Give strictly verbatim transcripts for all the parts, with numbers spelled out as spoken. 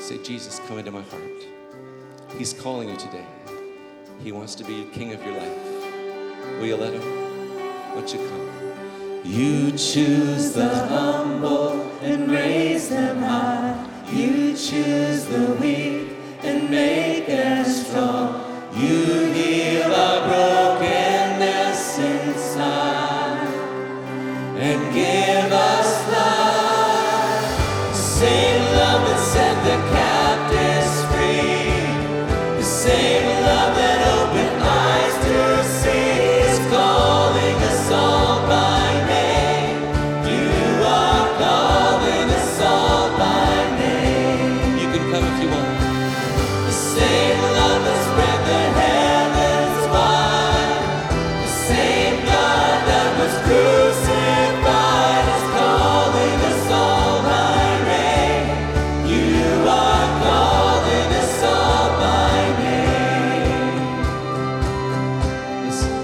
Say, Jesus, come into my heart. He's calling you today. He wants to be king of your life. Will you let him? Won't you come? You choose the humble and raise them high. You choose the weak and make us strong. You heal our brokenness inside and give us life. The same love that set the captives free, the same love that opened eyes to see, is calling us all by name. You are calling us all by name. You can come if you want. The same love that spread the heavens wide, the same God that was crucified, is calling us all by name. You are calling us all by name. Listen.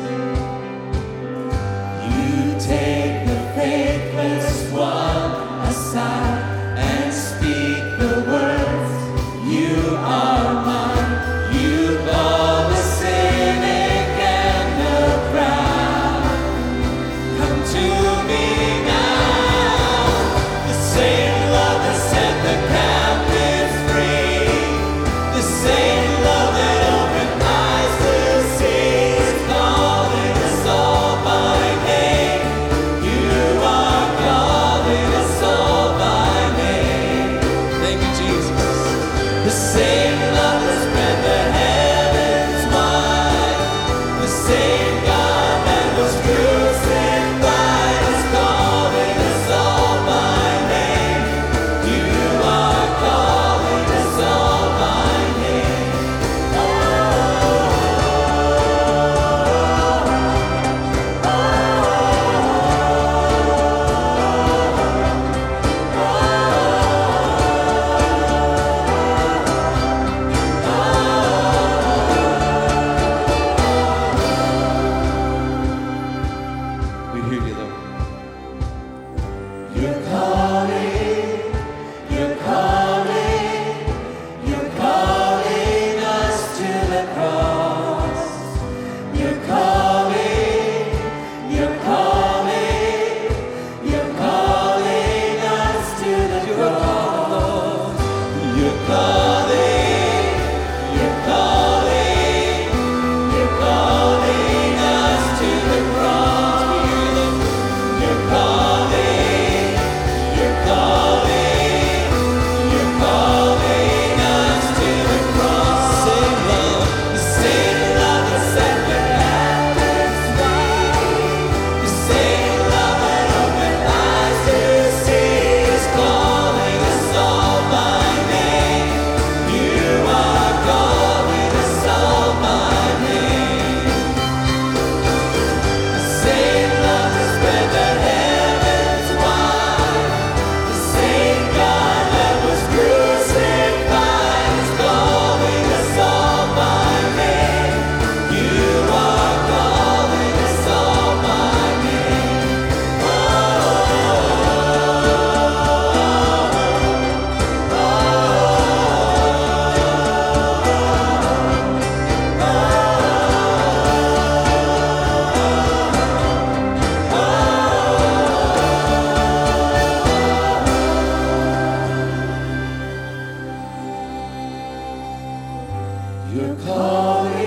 You take the faithless one aside and speak the words, you are mine. You call the cynic and the proud. Come to me now. The same love that set the captives free, the same love that opened eyes to see, is calling us all by name. You are calling us all by name. Thank you, Jesus. The same love that spread the heavens wide, the same God that was crucified, is calling us all by name. You are calling us all by name. We hear you, Lord. You're calling, you're calling, you're calling us to the cross. You're calling, you're calling, you're calling us to the cross. You're calling, you're calling, you're calling us to the cross. You're calling, you're calling, you're calling us to the cross. Same love, the same love that set the captives free, the same love that opened eyes to see, is calling us all by name. You are calling us all by name. The same love that spread the heavens wide, the same God that was crucified, is calling us all by name. You are calling us all by name. Oh, you're calling.